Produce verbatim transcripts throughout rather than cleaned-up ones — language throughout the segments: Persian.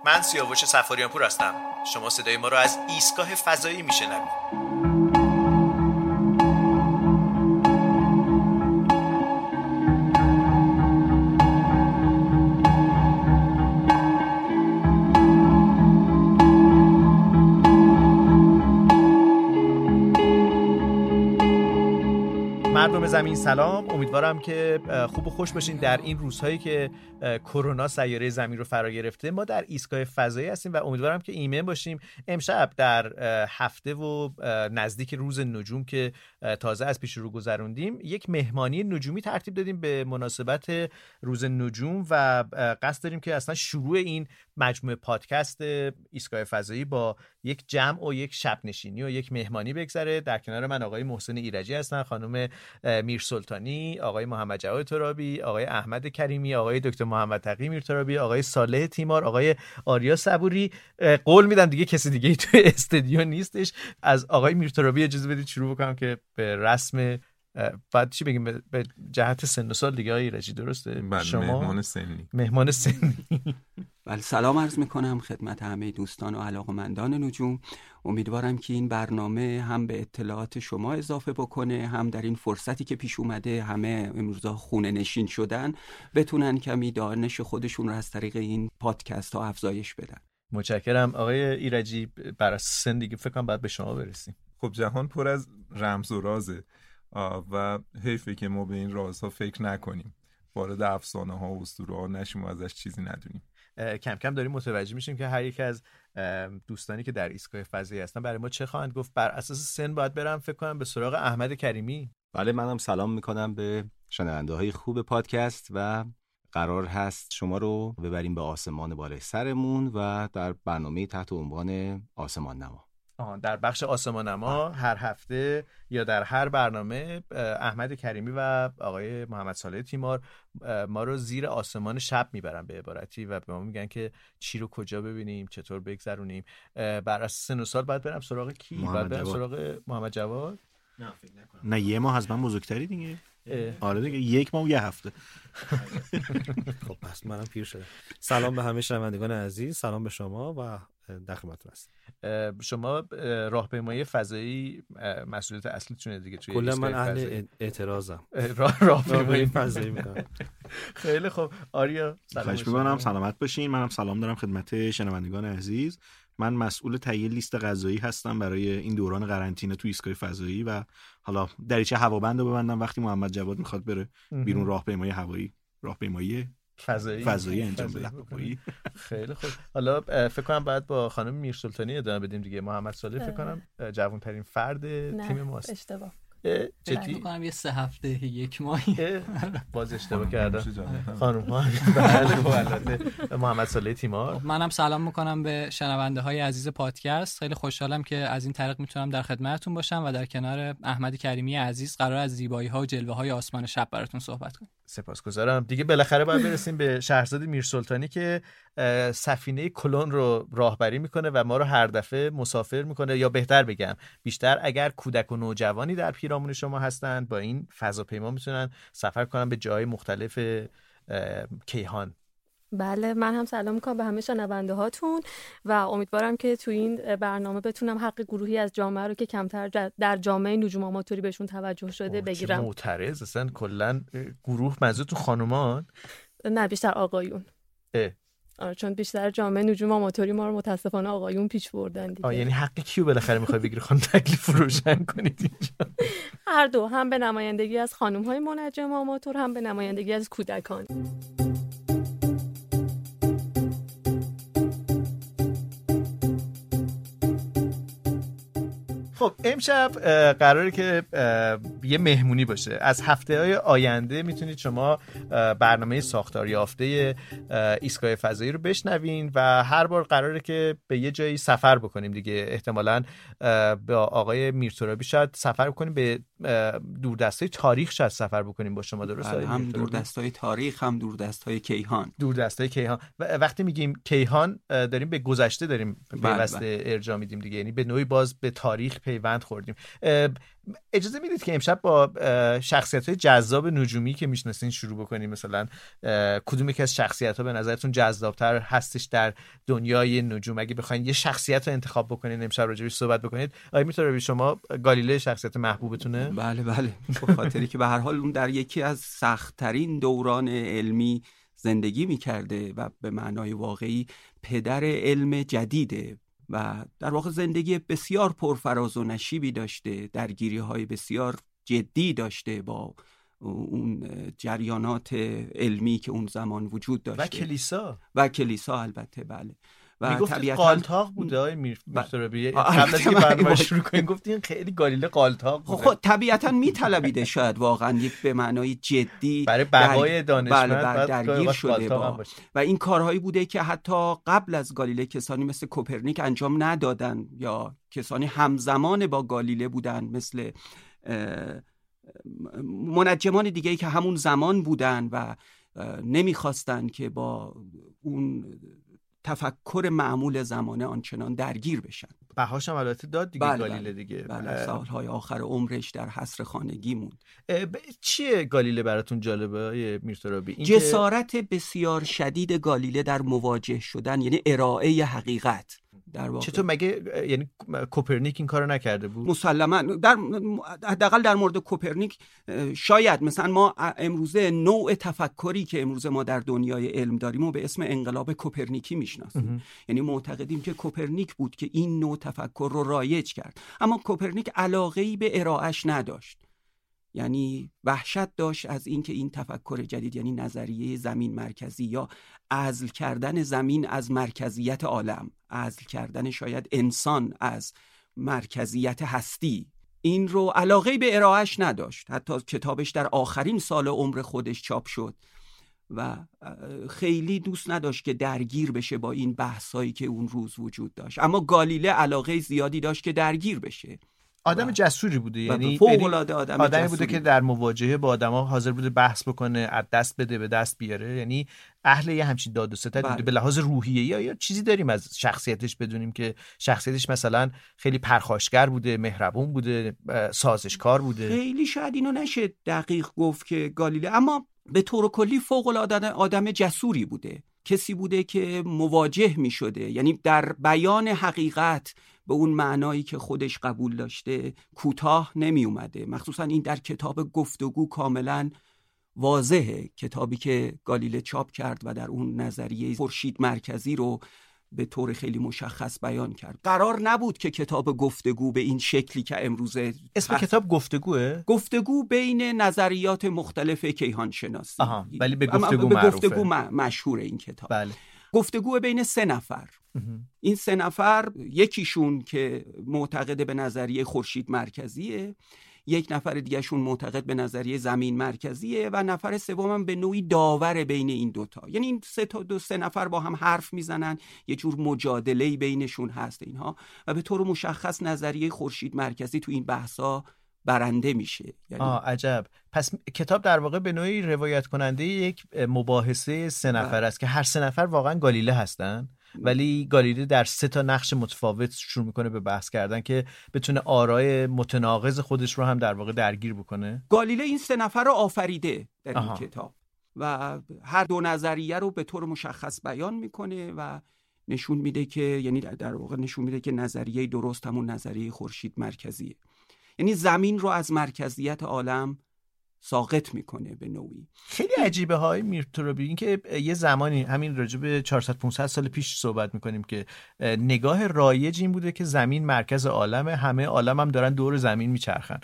من سیاوش صفاریان پور هستم. شما صدای ما رو از ایستگاه فضایی میشنوید. مردم زمین سلام، امیدوارم که خوب و خوش باشین. در این روزهایی که کرونا سیاره زمین رو فرا گرفته ما در ایستگاه فضایی هستیم و امیدوارم که ایمن باشیم. امشب در هفته و نزدیک روز نجوم که تازه از پیش رو گذروندیم یک مهمانی نجومی ترتیب دادیم به مناسبت روز نجوم و قصد داریم که اصلا شروع این مجموعه پادکست ایستگاه فضایی با یک جمع و یک شب نشینی و یک مهمانی بگذره. در کنار من آقای محسن ایرجی هستن، خانم میرسلطانی، آقای محمد جواد ترابی، آقای احمد کریمی، آقای دکتر محمد تقی میرترابی، آقای صالح تیمار، آقای آریا صبوری. قول میدم دیگه کسی دیگه تو استودیو نیستش. از آقای میرترابی اجازه بدید شروع بکنم که به رسم بعد چی بگیم به جهت سن و سال دیگه آقای ایرجی درسته؟ شما مهمان سنی مهمان سنی بله، سلام عرض میکنم خدمت همه دوستان و علاقمندان نجوم. امیدوارم که این برنامه هم به اطلاعات شما اضافه بکنه، هم در این فرصتی که پیش اومده همه امروزا خونه نشین شدن بتونن کمی دانش خودشون رو از طریق این پادکست ها افزایش بدن. متشکرم آقای ایرجی. برای سن دیگه فکر کنم باید به شما برسیم. خب جهان پر از رمز و رازه و حیفه که ما به این رازها فکر نکنیم، وارد افسانه ها و اسطوره ها نشیم و ازش چیزی ندونیم. کم کم داریم متوجه میشیم که هر یک از دوستانی که در ایستگاه فضایی هستن برای ما چه خواهند گفت. بر اساس سن باید برم فکر کنم به سراغ احمد کریمی. بله، منم سلام میکنم به شنونده های خوب پادکست و قرار هست شما رو ببریم به آسمان بالای سرمون و در برنامه تحت عنوان آسمان نما. آه در بخش آسمان نما هر هفته یا در هر برنامه احمد کریمی و آقای محمد صالح تیمار ما رو زیر آسمان شب میبرن به عبارتی و به ما میگن که چی رو کجا ببینیم، چطور بگذرونیم. بر اساس سن و سال باید برم سراغ کی؟ باید برم سراغ محمد جواد؟ نه فکر نکنم. نه یه ماه از من بزرگتری دیگه. آره دیگه، یک ماه و یه هفته. خب پس منم پیر شدم. سلام به همه شنوندگان عزیز، سلام به شما و در خدمتتون هستم. شما راهپیمایی فضایی مسئولیت اصلیتونه دیگه توی کلا من اهل اعتراضم. راه راهپیمایی فضایی میکنم. خیلی خوب. آریا سلام میکنم، سلامت باشین. منم سلام دارم خدمت شنوندگان عزیز. من مسئول تهیه لیست غذایی هستم برای این دوران قرنطینه تو ایستگاه فضایی و حالا دریچه هوابند رو ببندم وقتی محمد جواد میخواد بره بیرون راهپیمایی هوایی راهپیمایی فضایی فضایی انجام بده. خیلی خوب. حالا فکر کنم بعد با خانم میرسلطانی ادامه بدیم دیگه. محمد صالح فکر کنم جوان‌ترین فرد تیم ماست. اشتباه جدی فکر کنم یه سه هفته یک ماهی باز اشتباه کردم. خانم ها بله محمد صالح تیمار. منم سلام میکنم به شنونده های عزیز پادکست. خیلی خوشحالم که از این طریق میتونم در خدمتتون باشم و در کنار احمد کریمی عزیز قرار از زیبایی ها و جلوه های آسمان شب براتون صحبت کنم. سپاسگزارم. دیگه بالاخره باید برسیم به شهرزاد میرسلطانی که سفینه کلون رو راهبری میکنه و ما رو هر دفعه مسافر میکنه، یا بهتر بگم بیشتر اگر کودک و نوجوانی در پیرامون شما هستند با این فضاپیما میتونن سفر کنن به جای مختلف کیهان. بله، من هم سلام میکنم به همه شنونده هاتون و امیدوارم که تو این برنامه بتونم حق گروهی از جامعه رو که کمتر در جامعه نجوم آماتوری بهشون توجه شده بگیرم. معترض اصلا کلا گروه منظورتون خانومان؟ نه بیشتر آقایون. اه. آره، چون بیشتر جامعه نجوم آماتوری ما رو متاسفانه آقایون پیش بردن دیگه. یعنی حق کیو بالاخره میخوای بگیری خانم؟ تکلیف رو روشن کنید اینجا. هر دو، هم به نمایندگی از خانم‌های منجم آماتور هم به نمایندگی از کودکان. خب امشب قراره که یه مهمونی باشه. از هفته‌های آینده میتونید شما برنامه ساختار یافته ایستگاه فضایی رو بشنوین و هر بار قراره که به یه جایی سفر بکنیم دیگه. احتمالاً با آقای میرترابی شاید سفر بکنیم به دوردستای تاریخ شاید سفر بکنیم با شما، درست؟ بله، هم دوردستای تاریخ هم دوردستای کیهان. دوردستای کیهان. و وقتی میگیم کیهان داریم به گذشته داریم پیوسته ارجاع میدیم دیگه، یعنی به نوعی باز به تاریخ پیوند خوردیم. اجازه میدید که امشب با شخصیت‌های جذاب نجومی که میشناسین شروع بکنیم؟ مثلا کدوم یکی از شخصیت‌ها به نظرتون جذاب‌تر هستش در دنیای نجوم؟ اگه بخواید یه شخصیت رو انتخاب بکنین امشب راجعش صحبت بکنید، آیا میتونه شما گالیله شخصیت محبوبتونه؟ بله بله، به خاطری که به هر حال اون در یکی از سخت‌ترین دوران علمی زندگی می‌کرده و به معنای واقعی پدر علم جدیده و در واقع زندگی بسیار پرفراز و نشیبی داشته، درگیری‌های بسیار جدی داشته با اون جریانات علمی که اون زمان وجود داشته و کلیسا و کلیسا البته. بله، و میگفتید قالتاق بوده آقای میرترابی. قبل از اینکه برنامه شروع کنیم گفتین خیلی گالیله قالتاق بوده. خب طبیعتاً میطلبیده شاید واقعا یک به معنای جدی برای بقای دانشمند بله درگیر شده با و این کارهایی بوده که حتی قبل از گالیله کسانی مثل کوپرنیک انجام ندادن یا کسانی همزمان با گالیله بودن، مثل منجمان دیگه‌ای که همون زمان بودن و نمیخواستن که با اون تفکر معمول زمانه آنچنان درگیر بشن. بهاش هم البته داد دیگه. بله گالیله بله. دیگه بله، سالهای آخر عمرش در حصر خانگی موند. چیه گالیله براتون جالبه میرترابی؟ جسارت بسیار شدید گالیله در مواجه شدن، یعنی ارائه حقیقت در واقع. چطور مگه یعنی کوپرنیک این کارو نکرده بود؟ مسلما در حداقل در مورد کوپرنیک شاید مثلا ما امروزه نوع تفکری که امروزه ما در دنیای علم داریم و به اسم انقلاب کوپرنیکی میشناسیم، یعنی معتقدیم که کوپرنیک بود که این نوع تفکر رو رایج کرد، اما کوپرنیک علاقه‌ای به ارائهش نداشت، یعنی وحشت داشت از اینکه این تفکر جدید، یعنی نظریه زمین مرکزی یا عزل کردن زمین از مرکزیت عالم، عزل کردن شاید انسان از مرکزیت هستی، این رو علاقه به ارائهش نداشت. حتی کتابش در آخرین سال عمر خودش چاپ شد و خیلی دوست نداشت که درگیر بشه با این بحثایی که اون روز وجود داشت. اما گالیله علاقه زیادی داشت که درگیر بشه. آدم جسوری بوده، یعنی فوق‌العاده آدم آدمی جسوری بوده که در مواجهه با آدما حاضر بوده بحث بکنه، از دست بده به دست بیاره، یعنی اهل یه همچین داد و ستد بوده. به لحاظ روحیه یا یا چیزی داریم از شخصیتش بدونیم که شخصیتش مثلا خیلی پرخاشگر بوده، مهربون بوده، سازشکار بوده؟ خیلی شاید اینو نشه دقیق گفت که گالیله، اما به طور کلی فوق‌العاده آدم جسوری بوده، کسی بوده که مواجه می شده، یعنی در بیان حقیقت به اون معنایی که خودش قبول داشته کوتاه نمی اومده. مخصوصا این در کتاب گفتگو کاملا واضحه، کتابی که گالیله چاپ کرد و در اون نظریه خورشید مرکزی رو به طور خیلی مشخص بیان کرد. قرار نبود که کتاب گفتگو به این شکلی که امروزه اسم هست. کتاب گفتگوه؟ گفتگو بین نظریات مختلف کیهان شناسی. آها، ولی به گفتگو به معروفه. گفتگو مشهور این کتاب. بله. گفتگو بین سه نفر. این سه نفر، یکیشون که معتقد به نظریه خورشید مرکزیه، یک نفر دیگهشون معتقد به نظریه زمین مرکزیه و نفر سومم به نوعی داور بین این دوتا. یعنی این سه تا دو سه نفر با هم حرف میزنن، یه جور مجادله‌ای بینشون هست اینها و به طور مشخص نظریه خورشید مرکزی تو این بحثا برنده میشه. یعنی آه عجب. پس کتاب در واقع به نوعی روایت کننده یک مباحثه سه نفر است که هر سه نفر واقعا گالیله هستن، ولی گالیله در سه تا نقش متفاوت شروع میکنه به بحث کردن که بتونه آرای متناقض خودش رو هم در واقع درگیر بکنه. گالیله این سه نفر رو آفریده در این کتاب و هر دو نظریه رو به طور مشخص بیان میکنه و نشون میده که یعنی در واقع نشون میده که نظریه درست همون نظریه خورشید مرکزیه، یعنی زمین رو از مرکزیت عالم ساقط میکنه به نوعی. خیلی عجیبه های میرترابی، این که یه زمانی همین راجع به چهارصد پانصد سال پیش صحبت میکنیم که نگاه رایج این بوده که زمین مرکز عالمه، همه عالم هم دارن دور زمین میچرخن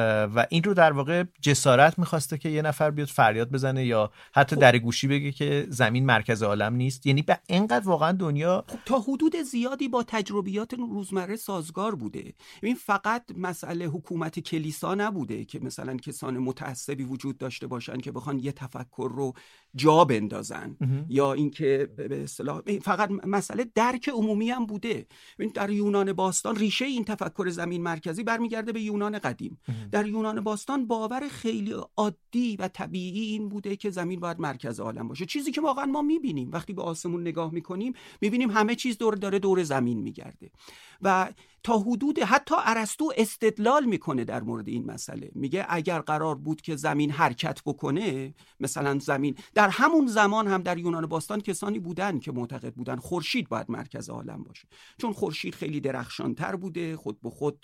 و این رو در واقع جسارت میخواسته که یه نفر بیاد فریاد بزنه یا حتی در گوشی بگه که زمین مرکز عالم نیست. یعنی به اینقدر واقعا دنیا تا حدود زیادی با تجربیات روزمره سازگار بوده. این فقط مسئله حکومت کلیسا نبوده که مثلا کسان متأسف متعصبی وجود داشته باشن که بخوان یه تفکر رو جا بندازن یا اینکه به اصطلاح فقط مسئله درک عمومی هم بوده. در یونان باستان ریشه این تفکر زمین مرکزی برمیگرده به یونان قدیم. در یونان باستان باور خیلی عادی و طبیعی این بوده که زمین باید مرکز عالم باشه، چیزی که واقعا ما میبینیم وقتی به آسمون نگاه میکنیم، میبینیم همه چیز دور داره دور زمین میگرده. و تا حدود حتی ارسطو استدلال میکنه در مورد این مسئله، میگه اگر قرار بود که زمین حرکت بکنه، مثلا زمین در همون زمان هم در یونان باستان کسانی بودن که معتقد بودن خورشید باید مرکز عالم باشه، چون خورشید خیلی درخشانتر بوده، خود به خود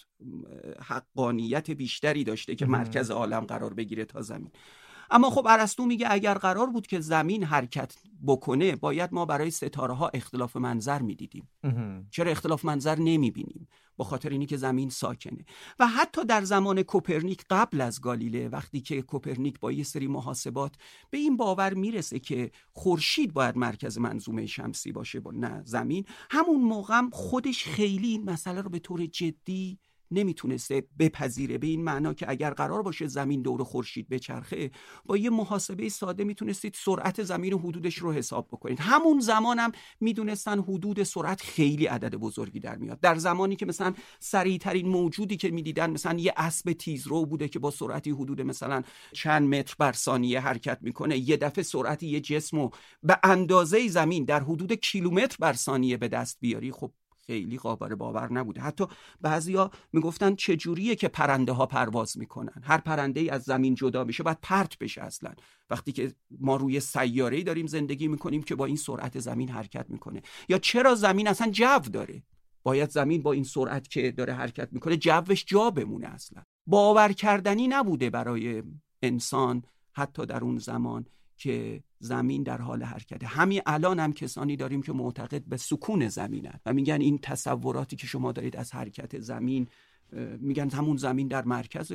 حقانیت بیشتری داشته که مرکز عالم قرار بگیره تا زمین. اما خب ارسطو میگه اگر قرار بود که زمین حرکت بکنه، باید ما برای ستاره ها اختلاف منظر میدیدیم. چرا اختلاف منظر نمیبینیم؟ با خاطر اینی که زمین ساکنه. و حتی در زمان کوپرنیک قبل از گالیله، وقتی که کوپرنیک با یه سری محاسبات به این باور میرسه که خورشید باید مرکز منظومه شمسی باشه با نه زمین، همون موقع خودش خیلی این مسئله رو به طور جدی نمیتونسته بپذیره، به این معنا که اگر قرار باشه زمین دور خورشید بچرخه، با یه محاسبه ساده میتونستید سرعت زمین و حدودش رو حساب بکنید. همون زمان هم میدونستن حدود سرعت خیلی عدد بزرگی در میاد. در زمانی که مثلا سریع ترین موجودی که میدیدن مثلا یه اسب تیزرو بوده که با سرعتی حدود مثلا چند متر بر ثانیه حرکت میکنه، یه دفعه سرعت یه جسمو به اندازه زمین در حدود کیلومتر بر ثانیه به دست بیاری، خب خیلی قابل باور نبوده. حتی بعضیا میگفتن چجوریه که پرنده ها پرواز میکنن؟ هر پرنده ای از زمین جدا میشه باید پرت بشه اصلا، وقتی که ما روی سیاره‌ای داریم زندگی میکنیم که با این سرعت زمین حرکت میکنه. یا چرا زمین اصلا جو داره؟ باید زمین با این سرعت که داره حرکت میکنه جوش جا بمونه. اصلا باور کردنی نبوده برای انسان حتی در اون زمان که زمین در حال حرکته. همین الان هم کسانی داریم که معتقد به سکون زمینن و میگن این تصوراتی که شما دارید از حرکت زمین، میگن همون زمین در مرکز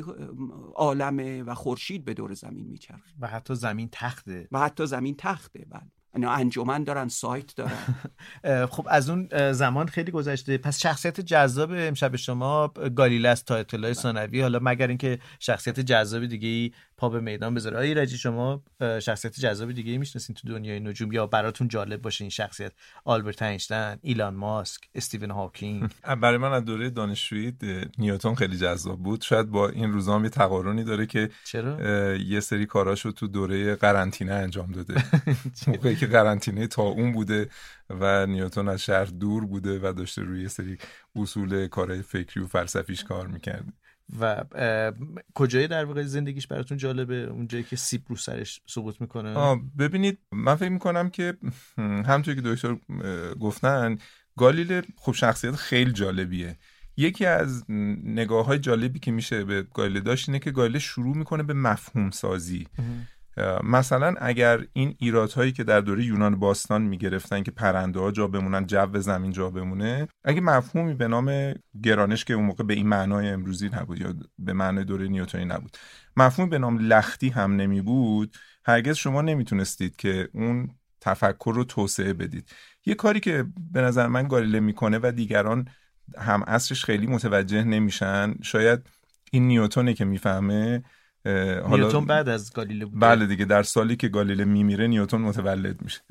عالمه و خورشید به دور زمین میچرخه و حتی زمین تخته و حتی زمین تخته بله. اینا انجمن دارن، سایت دارن. خب از اون زمان خیلی گذشته. پس شخصیت جذاب امشب شما گالیله است تا اطلاع ثانوی، حالا مگر اینکه شخصیت جذاب دیگه‌ای پا به میدان بذاره. آقای رجی شما شخصیت جذاب دیگه‌ای میشناسین تو دنیای نجوم یا براتون جالب باشه این شخصیت؟ آلبرت اینشتین، ایلان ماسک، استیون هاکینگ. برای من از دوره دانشجویی نیوتن خیلی جذاب بود. شاید با این روزا هم یه تقارنی داره که چرا؟ یه سری کاراشو تو دوره قرنطینه انجام داده. موقعی که قرنطینه طاعون بوده و نیوتن از شهر دور بوده و داشته روی یه سری اصول کارهای فکری و فلسفیش کار می‌کرد. و کجای در واقع زندگیش براتون جالبه؟ اونجایی که سیب رو سرش سقوط میکنه؟ آه ببینید، من فکر میکنم که همونطوری که دکتر گفتن، گالیله خب شخصیت خیلی جالبیه. یکی از نگاه‌های جالبی که میشه به گالیله داشت اینه که گالیله شروع میکنه به مفهوم سازی. مثلا اگر این ایرادهایی که در دوره یونان باستان میگرفتن که پرنده ها جا بمونن، جو زمین جا بمونه، اگه مفهومی به نام گرانش که اون موقع به این معنای امروزی نبود یا به معنای دوره نیوتنی نبود، مفهوم به نام لختی هم نمی بود، هرگز شما نمیتونستید که اون تفکر رو توسعه بدید. یه کاری که به نظر من گالیله میکنه و دیگران هم عصرش خیلی متوجه نمیشن، شاید این نیوتنه که میفهمه. نیوتن بعد از گالیله بوده. بله دیگه، در سالی که گالیله میمیره نیوتن متولد میشه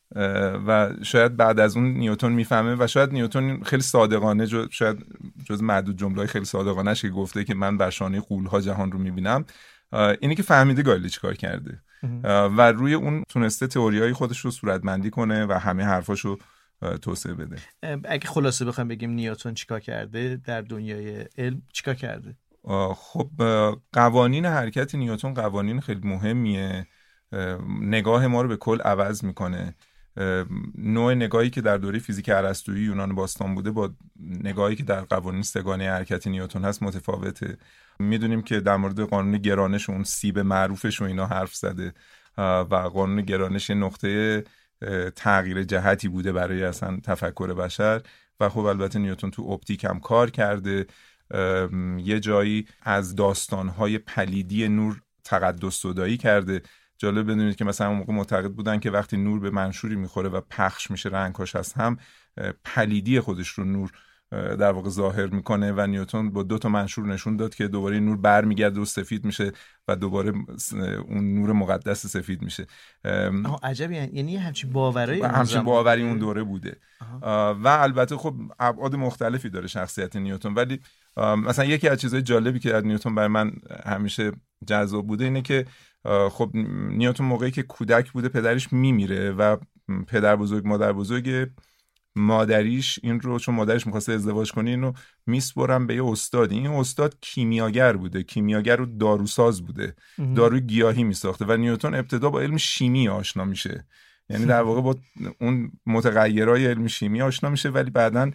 و شاید بعد از اون نیوتن میفهمه و شاید نیوتن خیلی صادقانه، جو شاید جز معدود جمله‌های خیلی صادقانه‌اش که گفته که من بر شانه غول‌ها جهان رو میبینم، اینی که فهمیده گالیله چیکار کرده و روی اون تونسته تئوریای خودش رو صورتبندی کنه و همه حرفاشو توسعه بده. اگه خلاصه بخوام بگیم نیوتن چیکار کرده در دنیای علم، چیکار کرده؟ خب قوانین حرکت نیوتن قوانین خیلی مهمیه، نگاه ما رو به کل عوض میکنه. نوع نگاهی که در دوره فیزیک ارسطویی یونان باستان بوده با نگاهی که در قوانین سگانه حرکت نیوتن هست متفاوته. میدونیم که در مورد قانون گرانش، اون سیب معروفش و اینا حرف زده و قانون گرانش نقطه تغییر جهتی بوده برای اصلا تفکر بشر و خب البته نیوتن تو اپتیک هم کار کرده. یه جایی از داستان‌های پلیدی نور تقدس زدایی کرده. جالب بدونید که مثلا اون موقع معتقد بودن که وقتی نور به منشوری میخوره و پخش میشه رنگاش از هم، پلیدی خودش رو نور در واقع ظاهر میکنه و نیوتن با دو تا منشور نشون داد که دوباره نور برمیگرده و سفید میشه و دوباره اون نور مقدس سفید میشه. آها عجبی، یعنی همچین باورایی همچین باوری اون دوره بوده. و البته خب ابعاد مختلفی داره شخصیت نیوتن، ولی مثلا یکی از چیزهای جالبی که از نیوتن برای من همیشه جذاب بوده اینه که خب نیوتن موقعی که کودک بوده پدرش میمیره و پدر بزرگ مادر بزرگ مادریش این رو، چون مادرش می‌خواسته ازدواج کنه، اینو میسپرن به یه استادی. این استاد کیمیاگر بوده، کیمیاگر و داروساز بوده، داروی گیاهی میساخته و نیوتن ابتدا با علم شیمی آشنا میشه، یعنی در واقع با اون متغیرهای علم شیمی آشنا میشه، ولی بعداً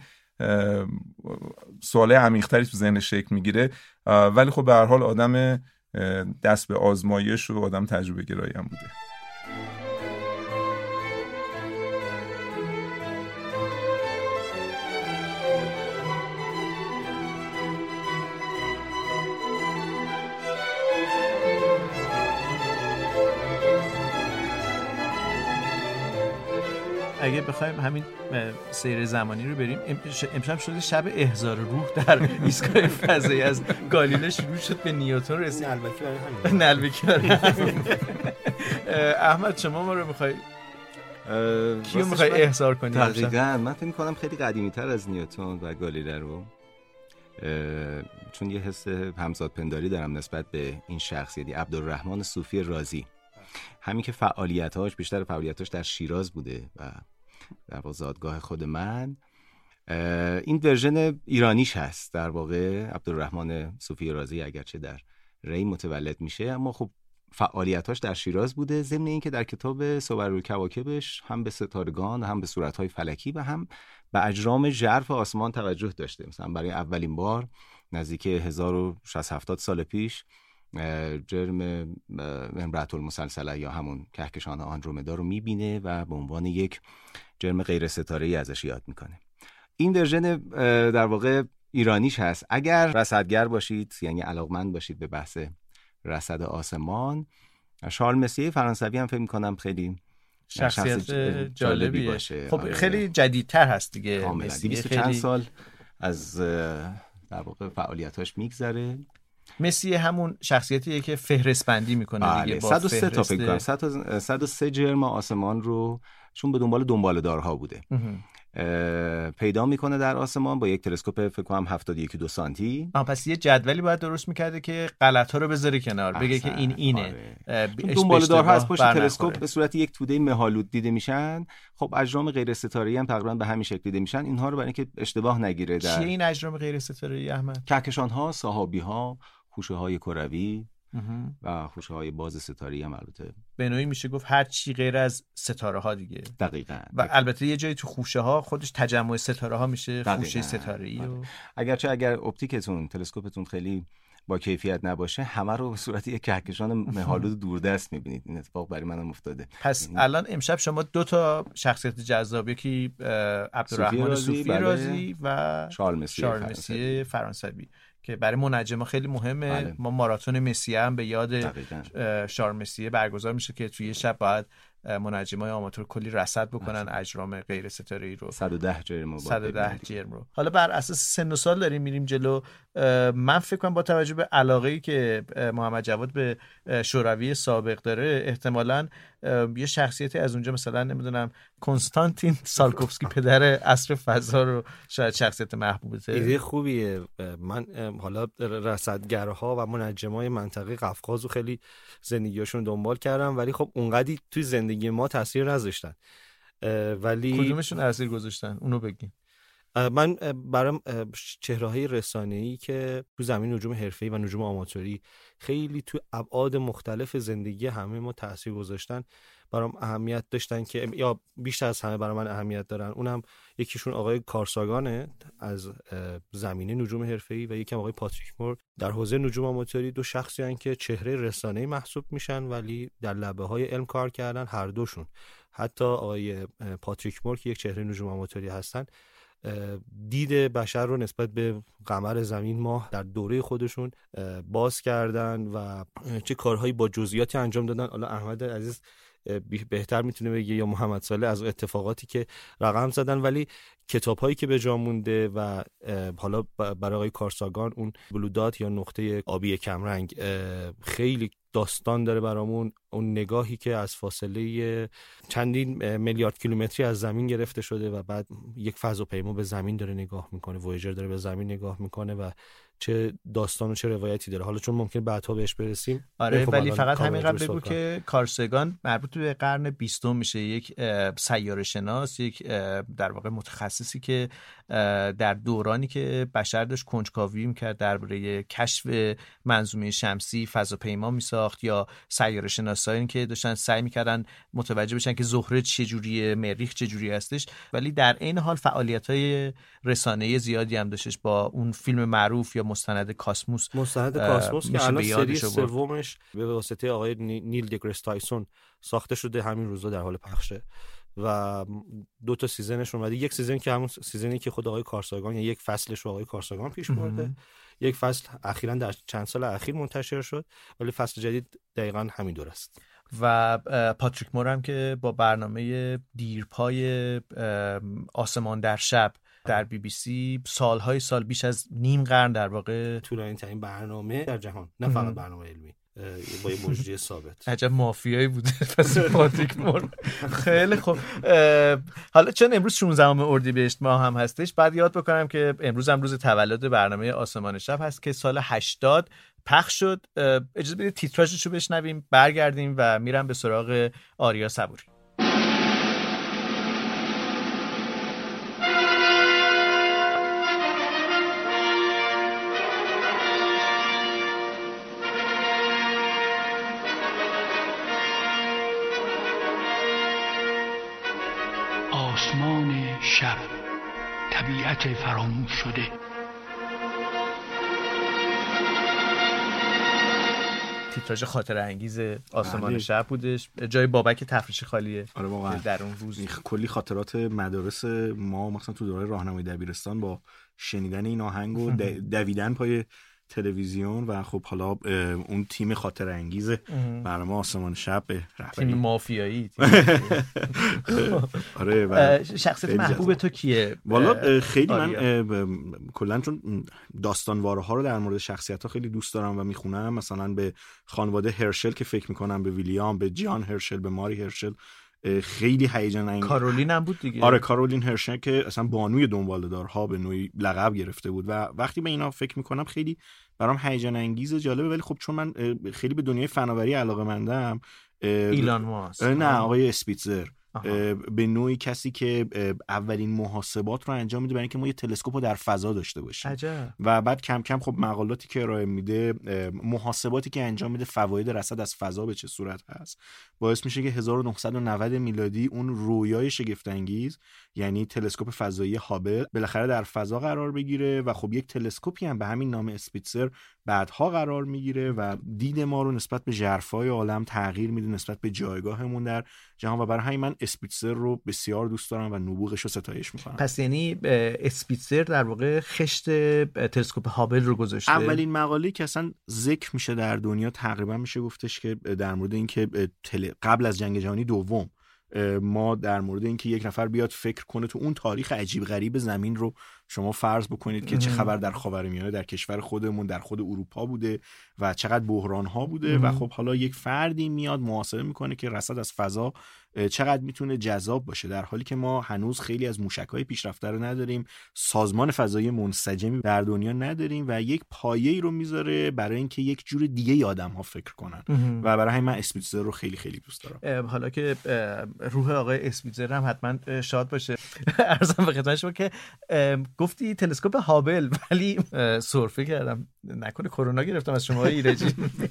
سوال عمیق‌تری تو ذهنش شکل میگیره. ولی خب به هر حال آدم دست به آزمایش و آدم تجربه گرایی هم بوده. اگه بخوایم همین سیر زمانی رو بریم، امشب شده شب احضار روح در ایستگاه فضایی، از گالیله شروع شد به نیوتن رسید. نلبکی برای همین نلبکی برای همین. احمد شما ما رو میخوای کیو میخوای احضار کنی؟ دقیقاً من فکر می‌کنم خیلی قدیمی‌تر از نیوتن و گالیله رو، چون یه حس همزادپنداری دارم نسبت به این شخصیتی عبدالرحمن صوفی رازی، همین که فعالیتاش بیشتر فعالیتاش در شیراز بوده و در زادگاه خود من. این ورژن ایرانیش هست در واقع. عبدالرحمن صوفی رازی اگرچه در ری متولد میشه، اما خب فعالیتاش در شیراز بوده، ضمن این که در کتاب صورالکواکبش هم به ستارگان، هم به صورت‌های فلکی و هم به اجرام ژرف آسمان توجه داشته. مثلا برای اولین بار نزدیک هزار و شصت هفتاد سال پیش جرم امرأة المسلسله یا همون کهکشان آندرومدا رو میبینه و به عنوان یک جرم غیر ستاره‌ای ازش یاد میکنه. این ورژن در واقع ایرانیش هست. اگر رصدگر باشید، یعنی علاقمند باشید به بحث رصد آسمان، شارل مسیه فرانسوی هم فکر میکنم خیلی شخصیت جالبی, جالبی باشه. خب خیلی جدیدتر هست دیگه، کاملا دویست و چند سال از در واقع فعالیتاش میگذره. مسی همون شخصیتیه که فهرست بندی میکنه دیگه، با صد و سه تا فکر کنم صد و سه جرم آسمان رو چون به دنبال دنباله‌دارها بوده پیدا میکنه در آسمان با یک تلسکوپ فکر کنم هفتاد و یک و دو سانتی. آه پس یه جدولی باید درست میکرده که غلط‌ها رو بذاره کنار، بگه که این اینه. دنباله‌دارها از پشت تلسکوپ به صورت یک توده مه‌آلود دیده میشن. خب اجرام غیر ستاره‌ای هم تقریبا به همین شکل دیده میشن. اینها رو برای اینکه اشتباه نگیره در چیه این اجرام غیر ستاره‌ای احمد؟ کهکشان‌ها، سحابی‌ها، خوشه‌های کروی و خوشه‌های باز ستاره‌ای هم البته به نوعی میشه گفت هر چی غیر از ستاره ها دیگه. دقیقاً. و دقیقا. البته یه جایی تو خوشه ها خودش تجمع ستاره ها میشه دقیقا. خوشه ستاره‌ای و... اگرچه اگر اپتیکتون تلسکوپتون خیلی با کیفیت نباشه همه رو به صورت یک کهکشان مه‌آلود دوردست میبینید. این اتفاق برای منم افتاده. پس این... الان امشب شما دو تا شخصیت جذاب، یکی عبدالرحمن صوفی رازی و شارل مسیه فرانسوی که برای منجما خیلی مهمه. بله. ما ماراتون مسیه هم به یاد شارل مسیه برگزار میشه که توی شب باید منجمای آماتور کلی رصد بکنن اجرام غیر ستاره‌ای رو. صد و ده جرم صد و ده جرم رو. حالا بر اساس سن و سال داریم میریم جلو. من فکر کنم با توجه به علاقه‌ای که محمد جواد به شوروی سابق داره، احتمالاً یه شخصیتی از اونجا مثلا نمیدونم کنستانتین سالکوفسکی پدر عصر فضا رو شاید شخصیت محبوبته. ایده خوبیه. من حالا رصدگرها و منجمای منطقه قفقاز رو خیلی زندگیشون دنبال کردم، ولی خب اونقدی توی زندگی ما تاثیر نذاشتن. ولی کدومشون تاثیر گذاشتن اونو بگیم. من برام چهره‌های رسانه‌ای که تو زمین نجوم حرفه‌ای و نجوم آماتوری خیلی تو ابعاد مختلف زندگی همه ما تاثیر گذاشتن، برام اهمیت داشتن که یا بیشتر از همه برام من اهمیت دارن. اونم یکیشون آقای کارساگانه از زمینه نجوم حرفه‌ای و یکم آقای پاتریک مور در حوزه نجوم آماتوری. دو شخصی هستن که چهره رسانه‌ای محسوب میشن ولی در لبه‌های علم کار کردن هر دوشون. حتی آقای پاتریک مور که یک چهره نجوم آماتوری هستن، دید بشر رو نسبت به قمر، زمین، ماه در دوره خودشون باز کردن و چه کارهایی با جزئیاتی انجام دادن. حالا احمد عزیز بهتر میتونه بگه یا محمد صالح از اتفاقاتی که رقم زدن. ولی کتاب‌هایی که به جا مونده و حالا برای آقای کارساگان اون بلودات یا نقطه آبی کمرنگ خیلی داستان داره برامون. اون نگاهی که از فاصله چندین میلیارد کیلومتری از زمین گرفته شده و بعد یک فضاپیما به زمین داره نگاه میکنه، وویجر داره به زمین نگاه میکنه و چه داستان و چه روایتی داره. حالا چون ممکن بعدها بهش برسیم. آره ولی فقط همین قبل بگو که کارسگان مربوط به قرن بیستم میشه، یک سیاره شناس، یک در واقع متخصصی که در دورانی که بشر داشت کنجکاوی میکرد درباره کشف منظومه شمسی فضاپیما میساخت، یا سیاره شناسایی که داشتن سعی میکردن متوجه بشن که زهره چه جوریه، مریخ چه جوری هستش، ولی در این حال فعالیت‌های رسانه‌ای زیادی هم داشتش با اون فیلم معروف یا مستند کاسموس. مستند کاسموس که الان سری سومش به واسطه آقای نیل دیگرس تایسون ساخته شده، همین روزا در حال پخشه و دو تا سیزنش اومده. یک سیزن که همون سیزنی که خود آقای کارساگان، یا یک فصلش رو آقای کارساگان پیش برده، یک فصل اخیراً در چند سال اخیر منتشر شد، ولی فصل جدید دقیقاً همین دور است. و پاتریک مور هم که با برنامه دیرپای آسمان در شب در بی بی سی سالهای سال، بیش از نیم قرن در واقع، طولانی ترین برنامه در جهان، نه فقط برنامه علمی، با یه مجری ثابت. عجب مافیایی بوده پس پاتریک مور. خیلی خوب. حالا چون امروز شانزدهم اردیبهشت ماه هم هستش، بعد یاد بکنم که امروز هم روز تولد برنامه آسمان شب هست که سال هشتاد پخش شد. اجازه بدید تیتراژش رو بشنویم، برگردیم و میرم به سراغ آریا صبوری. آسمان شب، طبیعت فراموش شده. تیتراژ خاطر انگیز آسمان بله. شب بودش، جای بابک تفریشی خالیه. آره واقعا در اون روز کلی خاطرات مدارس ما مثلا تو دوره راهنمای دبیرستان با شنیدن این آهنگ و دویدن پای تلویزیون و خب حالا اون تیم خاطر انگیز برای ما آسمان شب تیم مافیایی. آره و شخصیت محبوب تو کیه؟ والا خیلی من کلا چون داستانواره ها رو در مورد شخصیت ها خیلی دوست دارم و میخونم، مثلا به خانواده هرشل که فکر میکنم به ویلیام، به جان هرشل، به ماری هرشل خیلی هیجان انگیز. کارولین هم بود دیگه. آره کارولین هرشل که اصلا بانوی دنباله‌دارها به نوعی لقب گرفته بود و وقتی به اینا فکر میکنم خیلی برام هیجان انگیز جالبه. ولی خب چون من خیلی به دنیای فناوری علاقه‌مندم، ایلان ماسک، نه آقای اسپیتزر، به نوعی کسی که اولین محاسبات رو انجام میده برای اینکه ما یه تلسکوپ رو در فضا داشته باشیم. عجب. و بعد کم کم خب مقالاتی که ارائه میده، محاسباتی که انجام میده، فواید رصد از فضا به چه صورت هست، باعث میشه که هزار و نهصد و نود میلادی اون رویای شگفت انگیز، یعنی تلسکوپ فضایی هابل، بالاخره در فضا قرار بگیره و خب یک تلسکوپی هم به همین نام اسپیتزر بعدها قرار میگیره و دید ما رو نسبت به ژرفای عالم تغییر میده، نسبت به جایگاهمون در جهان. و برای همین من اسپیتزر رو بسیار دوست دارم و نبوغش رو ستایش میکنم. پس یعنی اسپیتزر در واقع خشت تلسکوپ هابل رو گذاشته. اولین مقاله که اصلا ذکر میشه در دنیا تقریبا میشه گفتش که در مورد اینکه قبل از جنگ جهانی دوم ما در مورد اینکه یک نفر بیاد فکر کنه تو اون تاریخ عجیب غریب زمین رو شما فرض بکنید که چه خبر در خاورمیانه، در کشور خودمون، در خود اروپا بوده و چقدر بحران ها بوده و خب حالا یک فردی میاد محاسبه میکنه که رصد از فضا چقدر میتونه جذاب باشه، در حالی که ما هنوز خیلی از موشک‌های پیشرفته رو نداریم، سازمان فضایی منسجمی در دنیا نداریم و یک پایه‌ای رو میذاره برای اینکه یک جور دیگه آدم‌ها فکر کنن و برای همین من اسپیتزر رو خیلی خیلی دوست دارم. حالا که روح آقای اسپیتزر هم حتما شاد باشه، عرضم به خدمت شما که گفتی تلسکوپ هابل، ولی سرفه کردم نکنه کرونا گرفتم از شما ایرجی.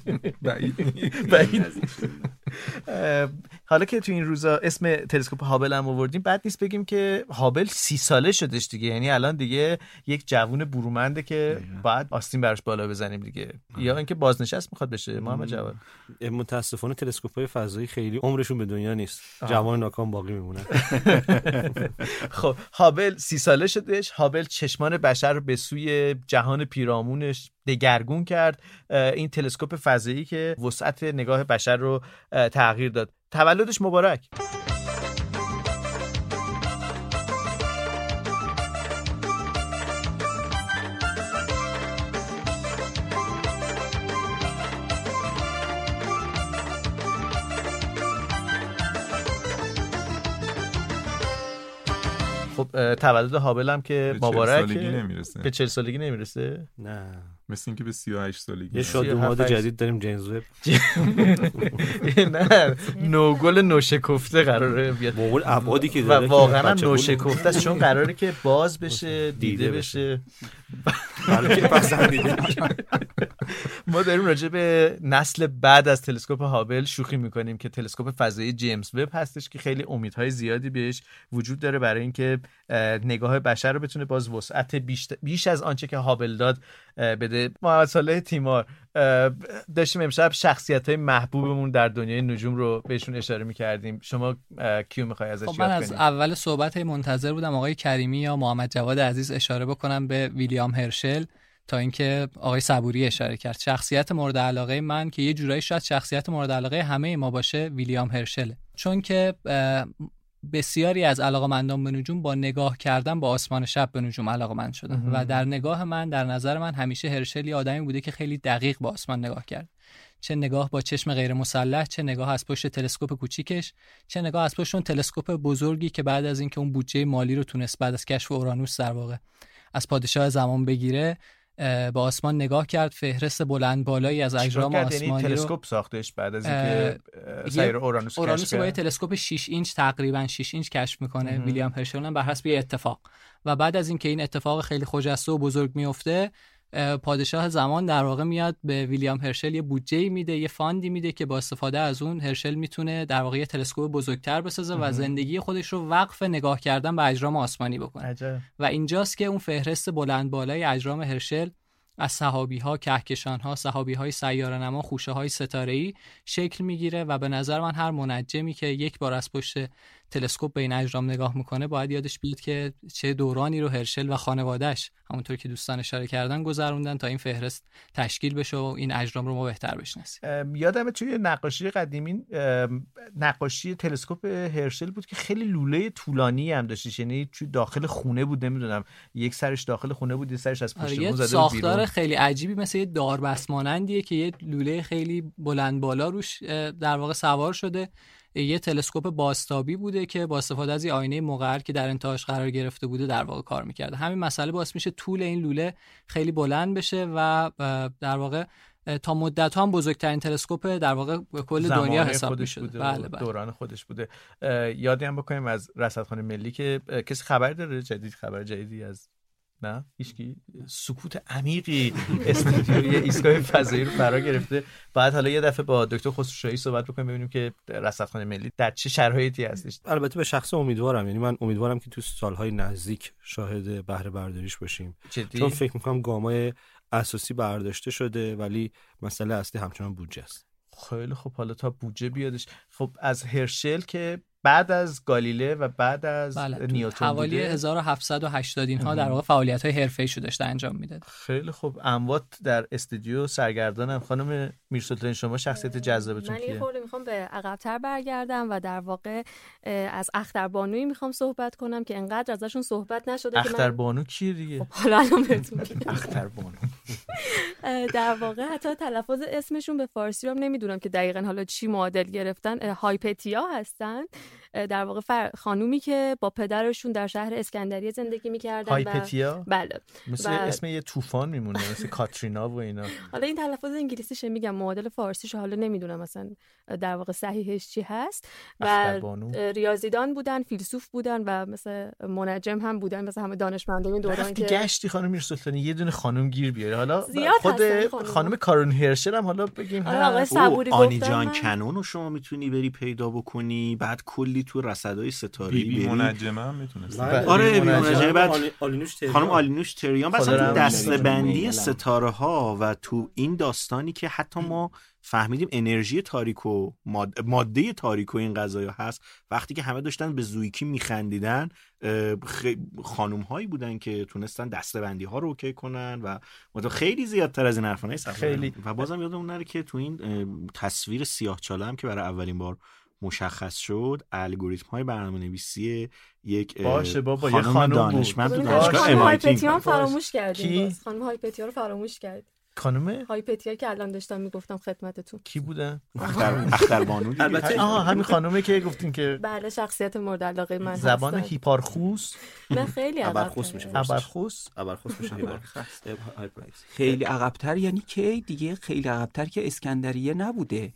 بعید. حالا که تو این روزا اسم تلسکوپ هابل هم آوردیم، بعد نیست بگیم که هابل سی ساله شدش دیگه، یعنی الان دیگه یک جوون برومنده که باید آستین براش بالا بزنیم دیگه، یا اینکه بازنشست میخواد بشه. محمد جواد، متاسفانه تلسکوپ‌های فضایی خیلی عمرشون به دنیا نیست، جوان ناکام باقی میمونن. خب هابل سی ساله شدش. هابل چشمان بشر رو به سوی جهان پیرامونش دگرگون کرد. این تلسکوپ فضایی که وسعت نگاه بشر رو تغییر داد. تولدش مبارک. خب تولد هابل هم که مبارک. به چهل سالگی نمیرسه. نه مثل اینکه به سی و هشت سالگی. یه شادوماد جدید داریم جیمز وب. نه نوگل نوشکفته قراره بیاد. موگل ابعادی که داره واقعا هم نوشکفته است، چون قراره که باز بشه، دیده بشه. حالا که پسندیده. ما داریم راجع به نسل بعد از تلسکوپ هابل شوخی میکنیم که تلسکوپ فضایی جیمز وب هستش که خیلی امیدهای زیادی بهش وجود داره برای اینکه نگاه بشر رو بتونه باز وسعت بیش, بیش از آنچه که هابل داد بده. محمد صالح تیمار، داشتیم امشب شخصیت‌های محبوبمون در دنیای نجوم رو بهشون اشاره می‌کردیم. شما کیو می‌خوای ازش یاد کنی؟ من از اول صحبت منتظر بودم آقای کریمی یا محمد جواد عزیز اشاره بکنم به ویلیام هرشل تا اینکه آقای صبوری اشاره کرد. شخصیت مورد علاقه من که یه جورایی شاید شخصیت مورد علاقه همه ما باشه ویلیام هرشل، چون که بسیاری از علاقه‌مندان به نجوم با نگاه کردن با آسمان شب به نجوم علاقه‌مند شدن و در نگاه من، در نظر من همیشه هرشل یه آدمی بوده که خیلی دقیق با آسمان نگاه کرد. چه نگاه با چشم غیر مسلح، چه نگاه از پشت تلسکوپ کوچیکش، چه نگاه از پشت اون تلسکوپ بزرگی که بعد از اینکه اون بودجه مالی رو تونست بعد از کشف اورانوس در واقع از پادشاه زمان بگیره، با آسمان نگاه کرد. فهرست بلند بالایی از اجرام آسمانی رو تلسکوپ ساختش بعد از اینکه سایر اورانوس اورانوس با یه تلسکوپ شش اینچ تقریبا شش اینچ کشف میکنه ویلیام هرشل بر حسب یه اتفاق. و بعد از اینکه این اتفاق خیلی خجسته و بزرگ میفته، پادشاه زمان در واقع میاد به ویلیام هرشل یه بودجه میده، یه فاندی میده که با استفاده از اون هرشل میتونه در واقع یه تلسکوپ بزرگتر بسازه و زندگی خودش رو وقف نگاه کردن به اجرام آسمانی بکنه. عجب. و اینجاست که اون فهرست بلند بالای اجرام هرشل از سحابی‌ها، کهکشان‌ها، سحابی‌های سیاره‌نما، خوشه‌های ستاره‌ای شکل میگیره و به نظر من هر منجمی که یک بار از پشت تلسکوپ به این اجرام نگاه میکنه باید یادش بیاد که چه دورانی رو هرشل و خانواده‌اش همونطور که دوستان اشاره کردن گذروندن تا این فهرست تشکیل بشه و این اجرام رو ما بهتر بشناسیم. یادمه توی نقاشی قدیمی نقاشی تلسکوپ هرشل بود که خیلی لوله طولانی هم داشت، یعنی توی داخل خونه بود، نمیدونم یک سرش داخل خونه بود، یک سرش از پشت بوم زده بود. ساختار خیلی عجیبی مثل یه داربست مانندیه که یه لوله خیلی بلند بالا روش در واقع سوار شده. یه تلسکوپ بازتابی بوده که با استفاده از یه آینه مقعر که در انتهاش قرار گرفته بوده در واقع کار میکرده. همین مسئله باعث میشه طول این لوله خیلی بلند بشه و در واقع تا مدت هم بزرگترین تلسکوپ در واقع کل دنیا حساب میشه. بله بله. دوران خودش بوده. یادی هم بکنیم از رصدخانه ملی که کسی خبر داره جدید، خبر جدیدی از نه هیچکی؟ سکوت عمیقی استودیوی ایستگاه فضایی رو فرا گرفته. بعد حالا یه دفعه با دکتر خسروشاهی صحبت بکنیم ببینیم که رصدخانه ملی در چه شرایطی هستش. البته به شخص امیدوارم، یعنی من امیدوارم که تو سالهای نزدیک شاهد بهره برداریش باشیم، جدی؟ چون فکر میکنم گامای اساسی برداشته شده ولی مسئله اصلی همچنان بودجه است. خیلی خب، حالا تا بودجه بیادش. خب از هرشل که بعد از گالیله و بعد از بله، نیوتن حوالی هزار و هفتصد و هشتاد اینها در واقع فعالیت‌های حرفه‌ای شو داشته انجام میداد. خیلی خوب. اموات در استودیو سرگردانم. خانم میرسلطانی شما شخصیت جذابتون کیه؟ من یه خورده میخوام به عقب‌تر برگردم و در واقع از اختربانویی میخوام صحبت کنم که انقدر ازشون صحبت نشده. اختربانو من... کیه دیگه؟ خب حالا الان بهتون میگم. اختربانو در واقع حتی تلفظ اسمشون به فارسی رو هم نمیدونم که دقیقاً حالا چی معادل گرفتن. هایپتیا هستن، در واقع فر... خانومی که با پدرشون در شهر اسکندریه زندگی می‌کردن. هایپتیا؟ و... بله. مثل و... اسم یه طوفان میمونه، مثل کاترینا و اینا. حالا این تلفظ انگلیسیشه میگم، معادل فارسیش حالا نمیدونم مثلا در واقع صحیحش چی هست. و ریاضیدان بودن، فیلسوف بودن و مثل منجم هم بودن، مثل همه دانشمندان دوران که گشتی. خانم میرسلطانی یه دونه خانم گیر بیاره. حالا خود خانم کارون هرشل هم حالا بگیم آنی جان کنون رو شما میتونی بری پیدا بکنی، بعد کلی تو رصدای ستاره‌ای بی بی منجمه هم میتونست. آره بی منجمه. بعد خانم آلینوش تریان بس تو دسته‌بندی ستاره ها و تو این داستانی که حتی ما فهمیدیم انرژی تاریک و ماده, ماده تاریک و این قضایا هست. وقتی که همه داشتن به زویکی میخندیدن، خانوم هایی بودن که تونستن دسته‌بندی ها رو اوکی کنن و مدام خیلی زیادتر از این حرفا نیست. خیلی. و بازم یادمون نره که تو این تصویر سیاه‌چاله هم که برای اولین بار مشخص شد الگوریتم های برنامه‌نویسی یک باشه بابا یه خانم خانم دانشمند تو بود. دانشگاه خانم ام‌آی‌تی. هایپتیان فراموش کردیم. کی؟ باز خانم هایپتیا رو فراموش کردیم. خانم هایپتیا که الان داشتم میگفتم خدمتتون. کی بودن؟ اختر اختربانو دیگه. البته آها همین خانومه که گفتین که بله شخصیت مورد علاقه من زبان هستن. هیپارخوس نه خیلی ابرخوس عقب میشه. ابرخوس ابرخوس میشه هایپرایز. خیلی عقب‌تر یعنی که دیگه خیلی عقب‌تر که اسکندریه نبوده.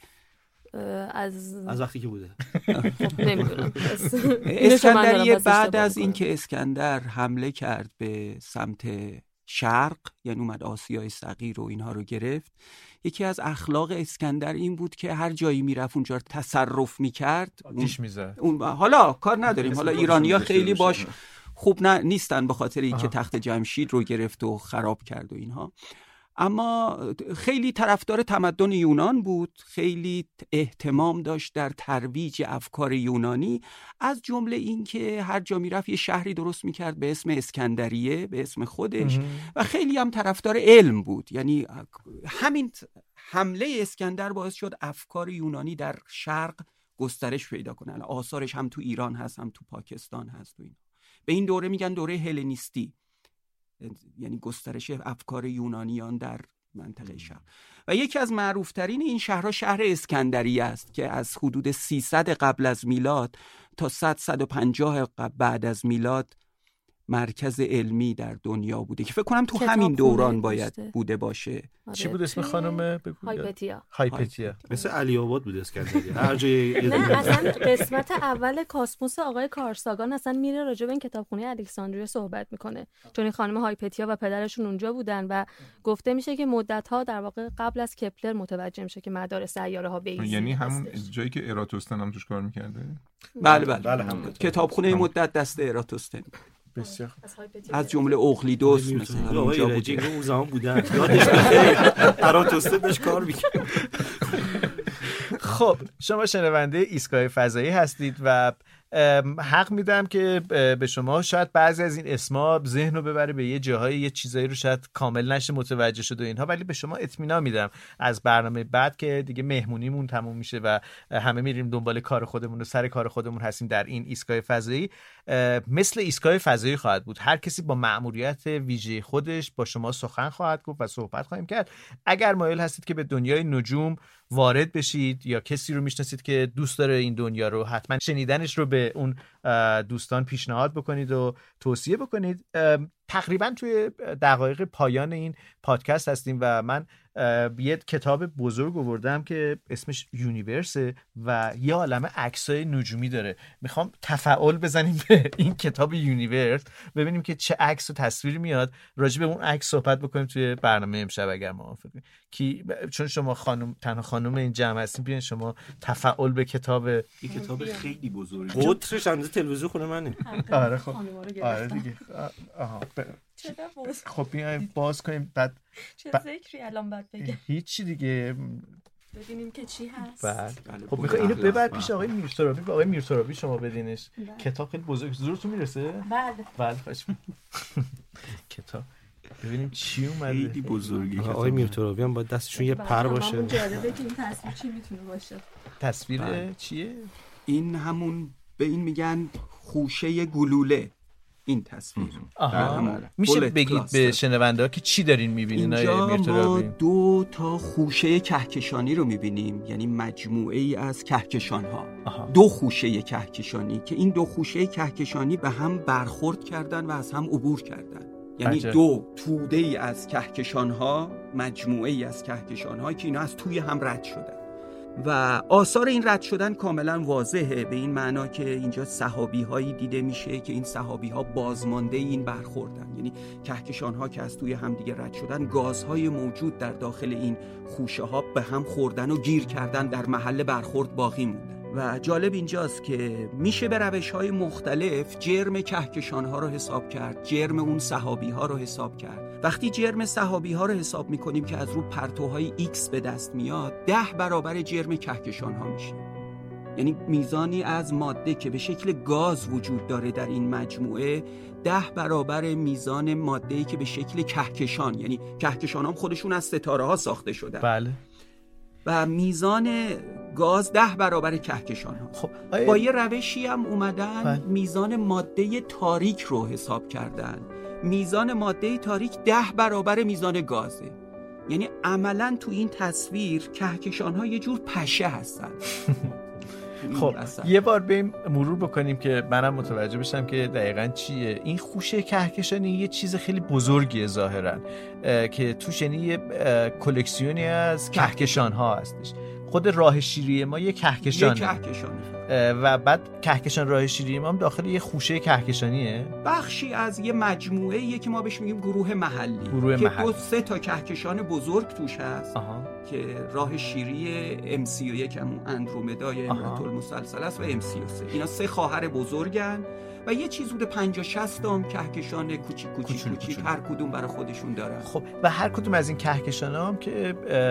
از از وقتی که بوده خب نمیدونم. اسکندریه بعد از اینکه اسکندر حمله کرد به سمت شرق، یعنی اومد آسیای صغیر و اینها رو گرفت، یکی از اخلاق اسکندر این بود که هر جایی میرفت اونجا تصرف میکرد آتیش میزد. اون حالا کار نداریم، حالا ایرانی‌ها خیلی باش خوب نه نیستن به خاطر اینکه تخت جمشید رو گرفت و خراب کرد و اینها، اما خیلی طرفدار تمدن یونان بود، خیلی اهتمام داشت در ترویج افکار یونانی، از جمله این که هر جا میرفت یه شهری درست میکرد به اسم اسکندریه، به اسم خودش، و خیلی هم طرفدار علم بود. یعنی همین حمله اسکندر باعث شد افکار یونانی در شرق گسترش پیدا کنه. آثارش هم تو ایران هست، هم تو پاکستان هست و اینا. به این دوره میگن دوره هلنیستی، یعنی گسترش افکار یونانیان در منطقه شرق. و یکی از معروفترین این شهرها شهر اسکندریه است که از حدود سیصد قبل از میلاد تا صد صد و پنجاه بعد از میلاد مرکز علمی در دنیا بوده که فکر کنم تو همین دوران باید بوده. بوده باشه. چی بود اسم خانم؟ هایپتیا. هایپتیا. مثل علی آباد بود اسکندریه. هر جای نه اصلا قسمت اول کاسموس آقای کارساگان اصلا میره راجع به این کتابخونه الکساندریه صحبت میکنه، چون این خانم هایپتیا و پدرشون اونجا بودن و گفته میشه که مدت‌ها در واقع قبل از کپلر متوجه میشه که مدار سیاره ها بیزی. یعنی همون جایی که اراتوستن هم توش کار میکرده. بله بله, بله هم کتابخونه مدت دست اراتوستن، بسیار از جمله اقلیدوس مثلا اونجا بوده. بوده. اون زمان بودن یادش بخیر اراتوسته داشت کار میکرد. خب شما شنونده ایستگاه فضایی هستید و حق میدم که به شما شاید بعضی از این اسما ذهن رو ببره به یه جاهای یه چیزایی رو شاید کامل نشه متوجه شد و اینها، ولی به شما اطمینان میدم از برنامه بعد که دیگه مهمونیمون تموم میشه و همه میریم دنبال کار خودمون و سر کار خودمون هستیم در این ایستگاه فضایی، مثل ایستگاه فضایی خواهد بود. هر کسی با مأموریت ویژه خودش با شما سخن خواهد گفت و صحبت خواهیم کرد. اگر مایل هستید که به دنیای نجوم وارد بشید یا کسی رو میشناسید که دوست داره این دنیا رو، حتما شنیدنش رو به اون دوستان پیشنهاد بکنید و توصیه بکنید. تقریبا توی دقایق پایان این پادکست هستیم و من یه کتاب بزرگ آوردم که اسمش یونیورسه و یه عالمه عکسای نجومی داره. میخوام تفاعل بزنیم به این کتاب یونیورس، ببینیم که چه عکس و تصویری میاد، راجع به اون عکس صحبت بکنیم توی برنامه امشب اگر موافقین. کی چون شما خانم تنها خانم این جمع هستین، بیاین شما تفاعل به کتاب. این کتاب خیلی بزرگه، قطرش اندازه تلویزیون خونه منه. آره خب آره دیگه. آها خب بیایم باز کنیم بعد چه ذکری الان بعد بگم؟ هیچ دیگه ببینیم که چی هست. بعد خب میخوای اینو ببر پیش آقای میرسرابی، با آقای میرسرابی شما بدینش. بله. کتاب خیلی بزرگ، زورتون میرسه؟ بله بله خوش کتاب ببینیم چی اومده. خیلی بزرگی. آقای میرترابی هم باید دستشون یه پر باشه. جالبه که این تصویر چی میتونه باشه. تصویر بله. چیه؟ این همون به این میگن خوشه گلوله. این تصویر آها. میشه بگید به شنونده که چی دارین میبینین؟ اینجا ما دو تا خوشه کهکشانی رو میبینیم، یعنی مجموعه ای از کهکشان ها. دو خوشه کهکشانی که این دو خوشه کهکشانی به هم برخورد کردن و از هم عبور کردن، یعنی عجب. دو توده ای از کهکشان ها، مجموعه ای از کهکشان ها که اینا از توی هم رد شدن و آثار این رد شدن کاملا واضحه، به این معنا که اینجا سحابی هایی دیده میشه که این سحابی ها بازمانده این برخوردن، یعنی کهکشان ها که از توی هم دیگه رد شدن، گازهای موجود در داخل این خوشه ها به هم خوردن و گیر کردن، در محل برخورد باقی موندن. و جالب اینجاست که میشه به روش‌های مختلف جرم کهکشان‌ها رو حساب کرد، جرم اون سحابی‌ها رو حساب کرد. وقتی جرم سحابی‌ها رو حساب می‌کنیم که از رو پرتوهای ایکس به دست میاد، ده برابر جرم کهکشان‌ها میشه. یعنی میزانی از ماده که به شکل گاز وجود داره در این مجموعه، ده برابر میزان ماده‌ای که به شکل کهکشان، یعنی کهکشان‌ها خودشون از ستاره‌ها ساخته شدن. بله. و میزان گاز ده برابر کهکشان ها. خب با یه روشی هم اومدن بله. میزان ماده تاریک رو حساب کردن. میزان ماده تاریک ده برابر میزان گازه. یعنی عملا تو این تصویر کهکشان ها یه جور پشه هستن. خب یه بار بریم مرور بکنیم که منم متوجه بشم که دقیقاً چیه این خوشه کهکشانی. یه چیز خیلی بزرگیه ظاهراً که توش یعنی یه کلکسیونی از کهکشان ها هستش. خود راه شیری ما یه کهکشانه. یه کهکشانه. و بعد کهکشان راه شیری ما هم داخل یه خوشه کهکشانیه. بخشی از یه مجموعه یه که ما بهش میگیم گروه محلی. گروه که محلی. دو سه تا کهکشان بزرگ توش هست. آها. که راه شیری ام سی و یک همون اندرومدا امرت المسلسل است و ام سی و سه. اینا سه خواهر بزرگن و یه چیز بوده پنجاه شصت تا کهکشان کوچیک کوچیک کوچیک هر کدوم برای خودشون دارن. خب و هر کدوم از این کهکشان‌ها هم که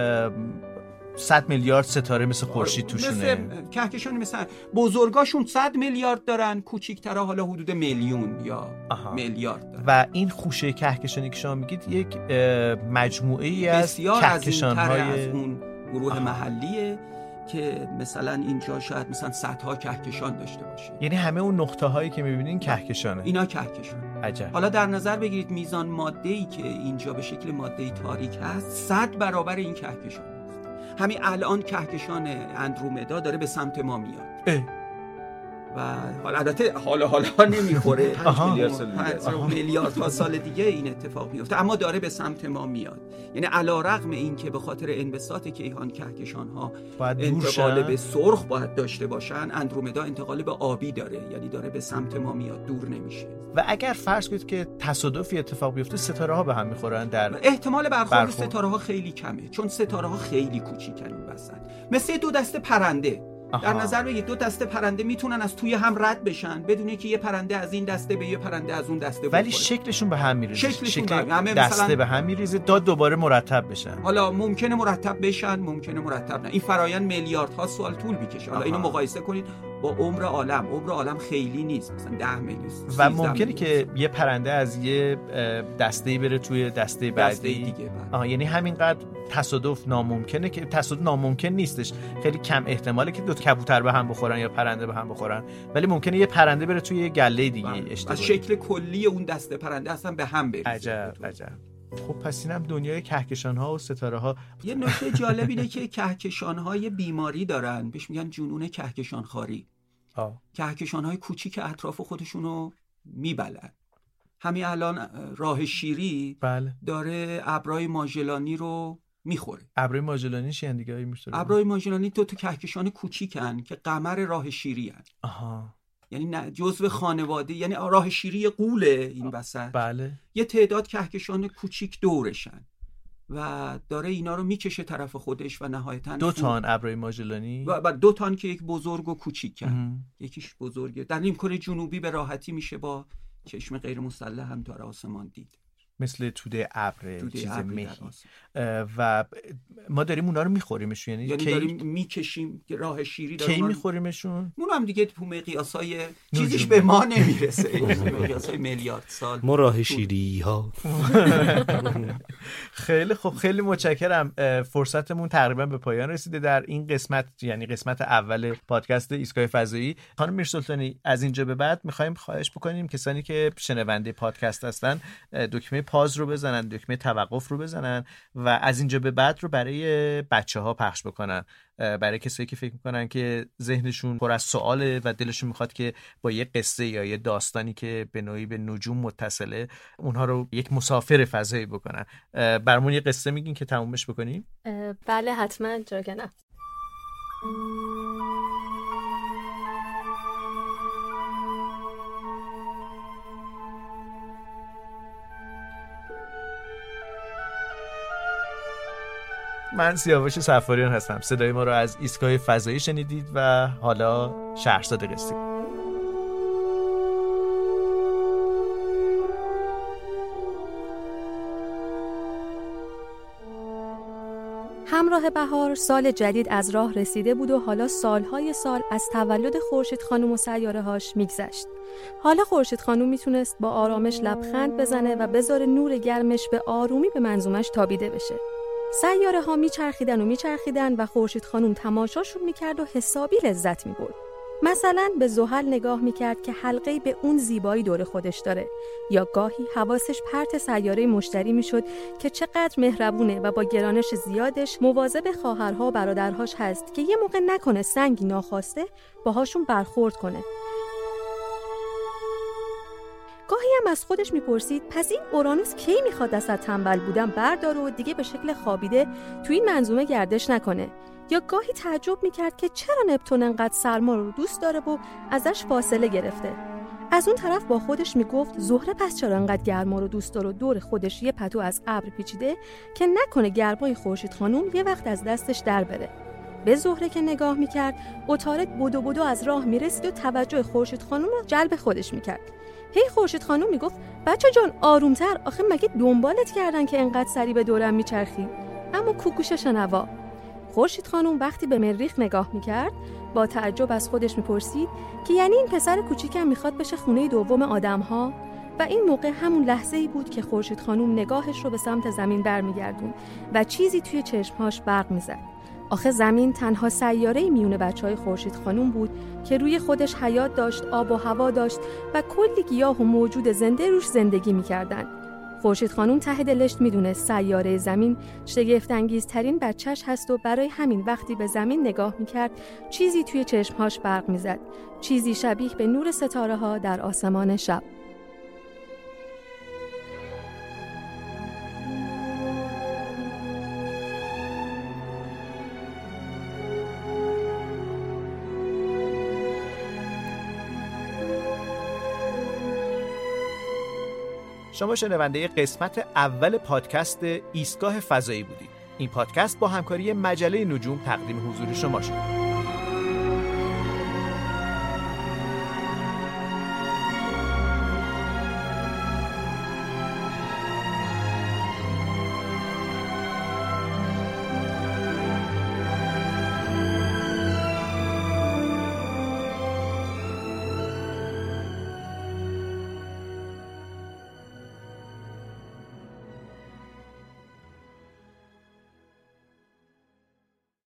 صد میلیارد ستاره مثل خورشید توشونه. مثل کهکشان مثلا بزرگاشون صد میلیارد دارن، کوچیک‌ترها حالا حدود میلیون یا آها. میلیارد دارن. و این خوشه کهکشانی که شما میگید یک مجموعه‌ای از کهکشان‌های از اون گروه آها. محلیه که مثلا اینجا شاید مثلا صدها کهکشان داشته باشه. یعنی همه اون نقطه هایی که میبینین کهکشانه. اینا کهکشان. عجب. حالا در نظر بگیرید میزان ماده‌ای که اینجا به شکل ماده تاریک هست صد برابر این کهکشان است. همین الان کهکشان اندرومدا داره به سمت ما میاد. اه. و حالا البته حالا حالا نمیخوره پنج میلیارد سال میلیارد سال دیگه این اتفاق میفته، اما داره به سمت ما میاد. یعنی علیرغم این که به خاطر انبساط کیهان کهکشان ها انتقال به سرخ باید داشته باشن، اندرومدا انتقال به آبی داره، یعنی داره به سمت ما میاد، دور نمیشه. و اگر فرض کنید که تصادفی اتفاق بیفته ستاره ها به هم میخورن، در احتمال برخورد ستاره ها خیلی کمه، چون ستاره ها خیلی کوچیکن این وسط، مثل دو دسته پرنده. آها. در نظر بگید دو دسته پرنده میتونن از توی هم رد بشن بدون که یه پرنده از این دسته به یه پرنده از اون دسته بخوره، ولی شکلشون به هم میریزه. شکلشون شکل همه دسته مثلا... به هم میریزه تا دوباره مرتب بشن. حالا ممکنه مرتب بشن، ممکنه مرتب نه. این فرایند میلیاردها سال طول میکشه. حالا اینو مقایسه کنید با عمر عالم. عمر عالم خیلی نیست، مثلا ده میلیون. و ممکنه که یه پرنده از یه دسته‌ای بره توی دسته بعدی. دسته دیگه. آها، یعنی همینقدر تصادف ناممکنه که تصادف ناممکن نیستش. خیلی کم احتماله که دو تا کبوتر به هم بخورن یا پرنده به هم بخورن، ولی ممکنه یه پرنده بره توی یه گله دیگه اشتباهی. از شکل کلی اون دسته پرنده اصلا به هم بریزه. عجب عجب. خب پس اینم دنیای کهکشان ها و ستاره ها. یه نکته جالب اینه که کهکشان ها یه بیماری دارن، بهش میگن جنون کهکشان خواری. کهکشان های کوچیک اطراف خودشونو میبلن. همین الان راه شیری بله. داره ابرای ماژلانی رو میخوره. ابرای ماژلانی چی ان دیگه ای میشه؟ ابرای ماژلانی دو تا کهکشان کوچیکن که قمر راه شیری هن. آها. یعنی جزو خانواده، یعنی راه شیری قوله این وسط. بله. یه تعداد کهکشان کوچیک دورشن و داره اینا رو میکشه طرف خودش و نهایتاً دو تان ابرای ماژلانی و دو تان که یک بزرگ و کوچیکن. یکیش بزرگه. در نیمکره جنوبی به راحتی میشه با چشم غیر مسلح هم تا آسمان دید. مثل توده ابر، چیز مهی. و ما داریم اونا رو میخوریمشون، یعنی, یعنی داریم میکشیم راه شیری داریم. کی میخوریمشون؟ اون هم دیگه تو مقیاسای چیزش به ما نمیرسه. مقیاسای میلیارد سال. ما راه شیری ها. خیلی خوب، خیلی متشکرم. فرصتمون تقریبا به پایان رسیده در این قسمت، یعنی قسمت اول پادکست ایستگاه فضایی. خانم میرسلطانی، از اینجا به بعد میخوایم خواهش بکنیم کسانی که شنونده پادکست هستن دکمه پاز رو بزنن، دکمه توقف رو بزنن و از اینجا به بعد رو برای بچه‌ها پخش بکنن، برای کسایی که فکر میکنن که ذهنشون پر از سواله و دلشون میخواد که با یه قصه یا یه داستانی که به نوعی به نجوم متصله اونها رو یک مسافر فضایی بکنن. برامون یه قصه میگین که تمومش بکنیم؟ بله حتما جاگنم. من سیاوش صفاریان هستم. صدای ما رو از ایستگاه فضایی شنیدید و حالا شهرزاد قصه. همراه بهار سال جدید از راه رسیده بود و حالا سالهای سال از تولد خورشید خانم و سیاره‌هاش میگذشت. حالا خورشید خانم میتونست با آرامش لبخند بزنه و بذاره نور گرمش به آرومی به منظومش تابیده بشه. سیاره ها میچرخیدن و میچرخیدن و خورشید خانم تماشاشون میکرد و حسابی لذت میبرد. مثلا به زحل نگاه میکرد که حلقه‌ای به اون زیبایی دور خودش داره، یا گاهی حواسش پرت سیاره مشتری میشد که چقدر مهربونه و با گرانش زیادش مواظب خواهرها و برادرهاش هست که یه موقع نکنه سنگی ناخواسته باهاشون برخورد کنه. گاهی هم از خودش میپرسید پس این اورانوس کی میخواد از تنبل بودن برداره و دیگه به شکل خوابیده تو این منظومه گردش نکنه؟ یا گاهی تعجب میکرد که چرا نپتون انقدر سرما رو دوست داره و ازش فاصله گرفته. از اون طرف با خودش میگفت زهره پس چرا انقدر گرما رو دوست داره و دور خودش یه پتو از ابر پیچیده که نکنه گرمای خورشید خانم یه وقت از دستش در بره. به زهره که نگاه میکرد، عطارد بدو بدو از راه میرسید و توجه خورشید خانم رو جلب خودش میکرد. هی خورشید خانم میگفت بچه جان آرومتر، آخه مگه دنبالت کردن که انقدر سری به دورم میچرخی؟ اما کوکوش شنوا. خورشید خانم وقتی به مریخ نگاه میکرد با تعجب از خودش میپرسید که یعنی این پسر کوچیکم میخواد بشه خونه دوم آدم‌ها؟ و این موقع همون لحظه‌ای بود که خورشید خانم نگاهش رو به سمت زمین برمیگردوند و چیزی توی چشمهاش برق میزد. آخه زمین تنها سیاره‌ای میونه بچهای خورشید خانم بود که روی خودش حیات داشت، آب و هوا داشت و کلی گیاه و موجود زنده روش زندگی میکردن. خورشید خانم ته دلش میدونه سیاره زمین شگفت انگیزترین بچهش هست و برای همین وقتی به زمین نگاه میکرد چیزی توی چشمهاش برق میزد، چیزی شبیه به نور ستاره ها در آسمان شب. شما شنونده قسمت اول پادکست ایستگاه فضایی بودید. این پادکست با همکاری مجله نجوم تقدیم حضور شما شد.